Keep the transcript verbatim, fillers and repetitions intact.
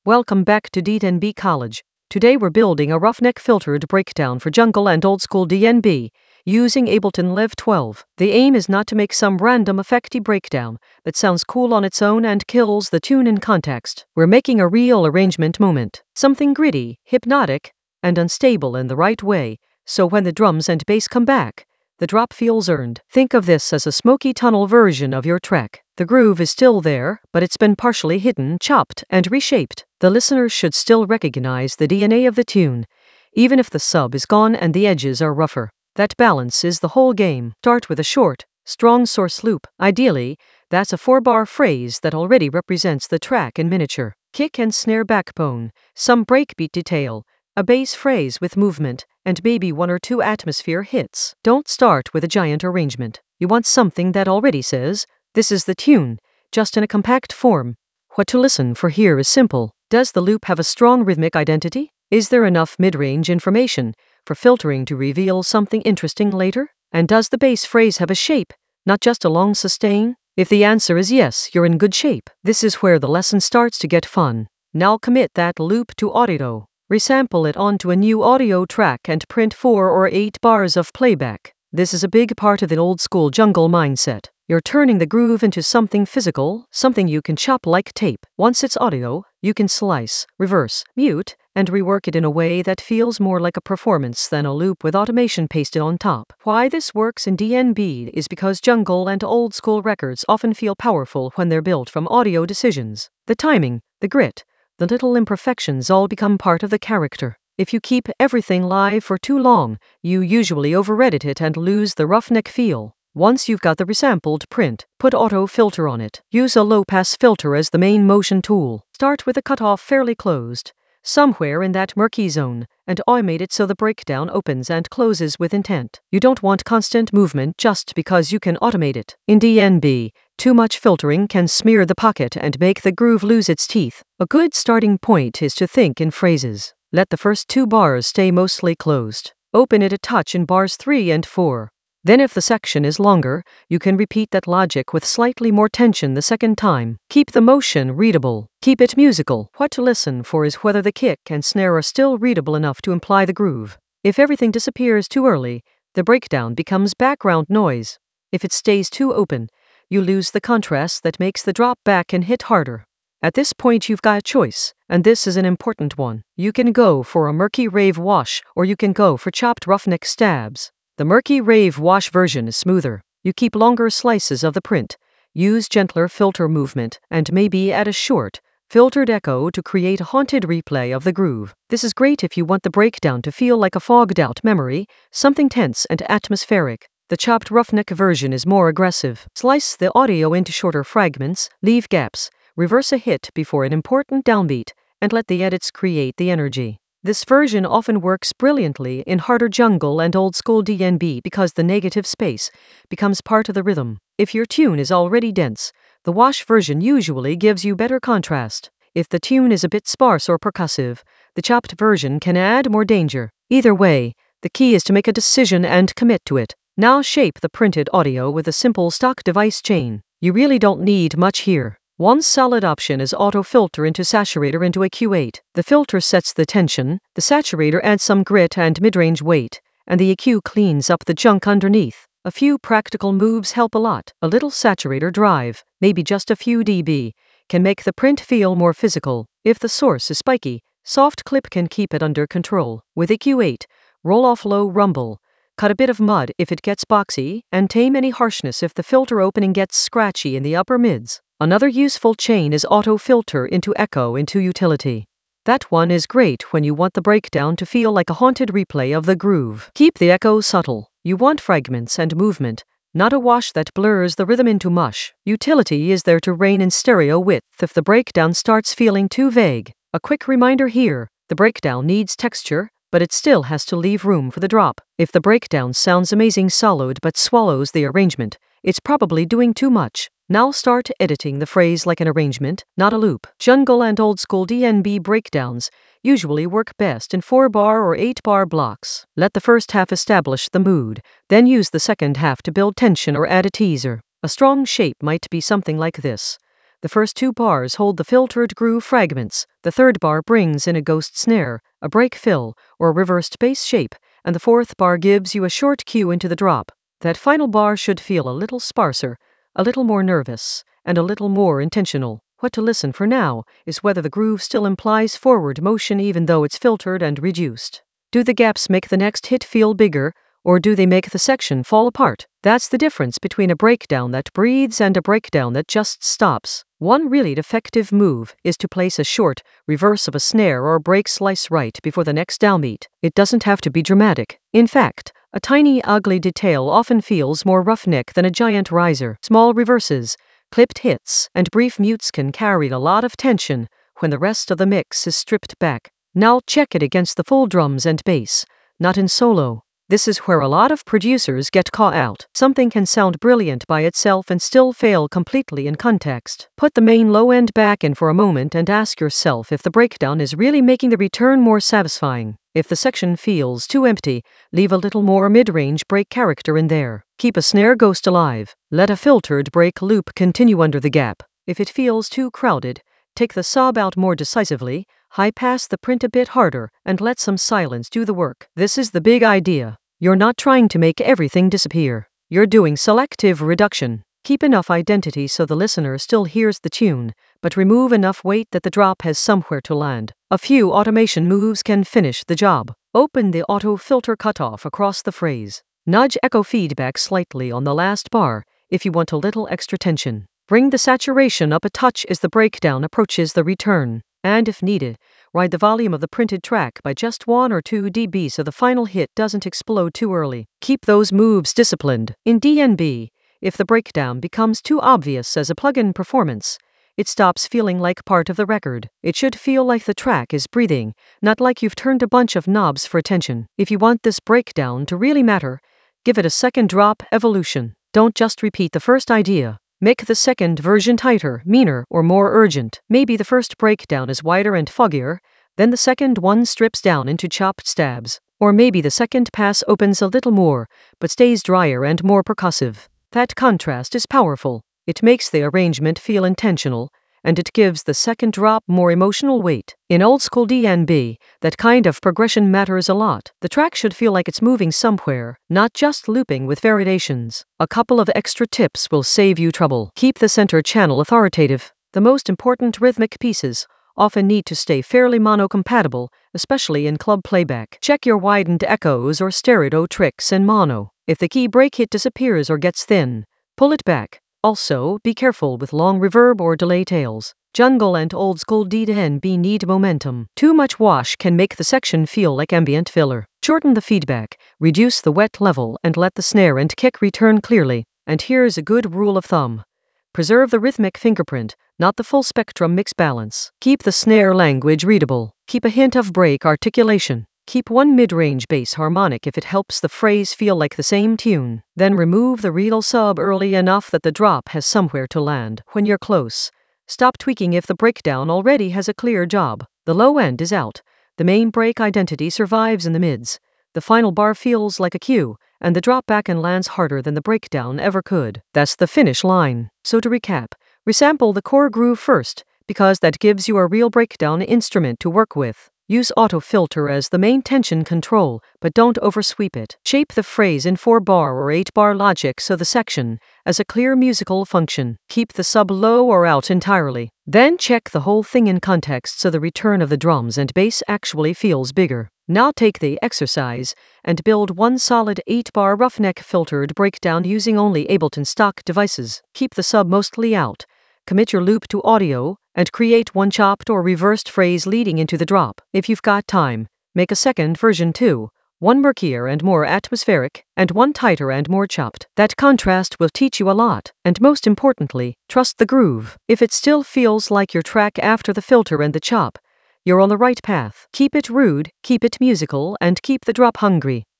Welcome back to D N B College. Today we're building a roughneck filtered breakdown for jungle and old school D N B using Ableton Live twelve. The aim is not to make some random effecty breakdown that sounds cool on its own and kills the tune in context. We're making a real arrangement moment, something gritty, hypnotic, and unstable in the right way, so when the drums and bass come back, the drop feels earned. Think of this as a smoky tunnel version of your track. The groove is still there, but it's been partially hidden, chopped, and reshaped. The listener should still recognize the D N A of the tune, even if the sub is gone and the edges are rougher. That balance is the whole game. Start with a short, strong source loop. Ideally, that's a four-bar phrase that already represents the track in miniature. Kick and snare backbone, some breakbeat detail, a bass phrase with movement, and maybe one or two atmosphere hits. Don't start with a giant arrangement. You want something that already says, "This is the tune," just in a compact form. What to listen for here is simple. Does the loop have a strong rhythmic identity? Is there enough mid-range information for filtering to reveal something interesting later? And does the bass phrase have a shape, not just a long sustain? If the answer is yes, you're in good shape. This is where the lesson starts to get fun. Now commit that loop to audio. Resample it onto a new audio track and print four or eight bars of playback. This is a big part of the old school jungle mindset. You're turning the groove into something physical, something you can chop like tape. Once it's audio, you can slice, reverse, mute, and rework it in a way that feels more like a performance than a loop with automation pasted on top. Why this works in D N B is because jungle and old school records often feel powerful when they're built from audio decisions. The timing, the grit, the little imperfections all become part of the character. If you keep everything live for too long, you usually over-edit it and lose the roughneck feel. Once you've got the resampled print, put auto filter on it. Use a low-pass filter as the main motion tool. Start with the cutoff fairly closed, somewhere in that murky zone, and automate it so the breakdown opens and closes with intent. You don't want constant movement just because you can automate it. In D N B, too much filtering can smear the pocket and make the groove lose its teeth. A good starting point is to think in phrases. Let the first two bars stay mostly closed. Open it a touch in bars three and four. Then if the section is longer, you can repeat that logic with slightly more tension the second time. Keep the motion readable. Keep it musical. What to listen for is whether the kick and snare are still readable enough to imply the groove. If everything disappears too early, the breakdown becomes background noise. If it stays too open, you lose the contrast that makes the drop back and hit harder. At this point you've got a choice, and this is an important one. You can go for a murky rave wash, or you can go for chopped roughneck stabs. The murky rave wash version is smoother. You keep longer slices of the print, use gentler filter movement, and maybe add a short, filtered echo to create a haunted replay of the groove. This is great if you want the breakdown to feel like a fogged-out memory, something tense and atmospheric. The chopped roughneck version is more aggressive. Slice the audio into shorter fragments, leave gaps, reverse a hit before an important downbeat, and let the edits create the energy. This version often works brilliantly in harder jungle and old school D N B because the negative space becomes part of the rhythm. If your tune is already dense, the wash version usually gives you better contrast. If the tune is a bit sparse or percussive, the chopped version can add more danger. Either way, the key is to make a decision and commit to it. Now shape the printed audio with a simple stock device chain. You really don't need much here. One solid option is auto filter into saturator into a Q eight. The filter sets the tension, the saturator adds some grit and mid-range weight, and the E Q cleans up the junk underneath. A few practical moves help a lot. A little saturator drive, maybe just a few dB, can make the print feel more physical. If the source is spiky, soft clip can keep it under control. With E Q eight, roll off low rumble, cut a bit of mud if it gets boxy, and tame any harshness if the filter opening gets scratchy in the upper mids. Another useful chain is auto filter into echo into utility. That one is great when you want the breakdown to feel like a haunted replay of the groove. Keep the echo subtle. You want fragments and movement, not a wash that blurs the rhythm into mush. Utility is there to rein in stereo width if the breakdown starts feeling too vague. A quick reminder here, the breakdown needs texture, but it still has to leave room for the drop. If the breakdown sounds amazing solid but swallows the arrangement, it's probably doing too much. Now start editing the phrase like an arrangement, not a loop. Jungle and old school D N B breakdowns usually work best in four-bar or eight-bar blocks. Let the first half establish the mood, then use the second half to build tension or add a teaser. A strong shape might be something like this. The first two bars hold the filtered groove fragments, the third bar brings in a ghost snare, a break fill, or reversed bass shape, and the fourth bar gives you a short cue into the drop. That final bar should feel a little sparser, a little more nervous, and a little more intentional. What to listen for now is whether the groove still implies forward motion even though it's filtered and reduced. Do the gaps make the next hit feel bigger, or do they make the section fall apart? That's the difference between a breakdown that breathes and a breakdown that just stops. One really effective move is to place a short reverse of a snare or break slice right before the next downbeat. It doesn't have to be dramatic. In fact, a tiny ugly detail often feels more roughneck than a giant riser. Small reverses, clipped hits, and brief mutes can carry a lot of tension when the rest of the mix is stripped back. Now check it against the full drums and bass, not in solo. This is where a lot of producers get caught out. Something can sound brilliant by itself and still fail completely in context. Put the main low end back in for a moment and ask yourself if the breakdown is really making the return more satisfying. If the section feels too empty, leave a little more mid-range break character in there. Keep a snare ghost alive. Let a filtered break loop continue under the gap. If it feels too crowded, take the sub out more decisively, high pass the print a bit harder, and let some silence do the work. This is the big idea. You're not trying to make everything disappear. You're doing selective reduction. Keep enough identity so the listener still hears the tune, but remove enough weight that the drop has somewhere to land. A few automation moves can finish the job. Open the auto filter cutoff across the phrase. Nudge echo feedback slightly on the last bar if you want a little extra tension. Bring the saturation up a touch as the breakdown approaches the return. And if needed, ride the volume of the printed track by just one or two decibels so the final hit doesn't explode too early. Keep those moves disciplined. In D N B, if the breakdown becomes too obvious as a plug-in performance, it stops feeling like part of the record. It should feel like the track is breathing, not like you've turned a bunch of knobs for attention. If you want this breakdown to really matter, give it a second drop evolution. Don't just repeat the first idea. Make the second version tighter, meaner, or more urgent. Maybe the first breakdown is wider and foggier, then the second one strips down into chopped stabs. Or maybe the second pass opens a little more, but stays drier and more percussive. That contrast is powerful. It makes the arrangement feel intentional, and it gives the second drop more emotional weight. In old school D N B, that kind of progression matters a lot. The track should feel like it's moving somewhere, not just looping with variations. A couple of extra tips will save you trouble. Keep the center channel authoritative. The most important rhythmic pieces often need to stay fairly mono-compatible, especially in club playback. Check your widened echoes or stereo tricks in mono. If the key break hit disappears or gets thin, pull it back. Also, be careful with long reverb or delay tails. Jungle and old school D N B need momentum. Too much wash can make the section feel like ambient filler. Shorten the feedback, reduce the wet level, and let the snare and kick return clearly. And here's a good rule of thumb. Preserve the rhythmic fingerprint, not the full spectrum mix balance. Keep the snare language readable. Keep a hint of break articulation. Keep one mid-range bass harmonic if it helps the phrase feel like the same tune. Then remove the real sub early enough that the drop has somewhere to land. When you're close, stop tweaking if the breakdown already has a clear job. The low end is out. The main break identity survives in the mids. The final bar feels like a cue, and the drop back and lands harder than the breakdown ever could. That's the finish line. So to recap, resample the core groove first, because that gives you a real breakdown instrument to work with. Use auto filter as the main tension control, but don't oversweep it. Shape the phrase in four bar or eight bar logic so the section has a clear musical function. Keep the sub low or out entirely. Then check the whole thing in context so the return of the drums and bass actually feels bigger. Now take the exercise and build one solid eight bar roughneck filtered breakdown using only Ableton stock devices. Keep the sub mostly out. Commit your loop to audio, and create one chopped or reversed phrase leading into the drop. If you've got time, make a second version too, one murkier and more atmospheric, and one tighter and more chopped. That contrast will teach you a lot, and most importantly, trust the groove. If it still feels like your track after the filter and the chop, you're on the right path. Keep it rude, keep it musical, and keep the drop hungry.